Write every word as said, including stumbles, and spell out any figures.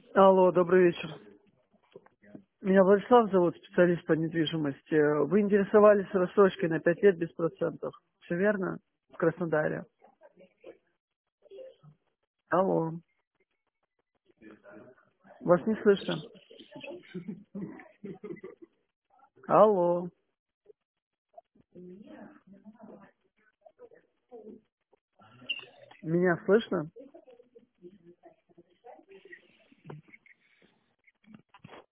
Алло, добрый вечер. Меня Владислав зовут, специалист по недвижимости. Вы интересовались рассрочкой на пять лет без процентов. Все верно? В Краснодаре. Алло. Вас не слышно. Алло. Меня слышно?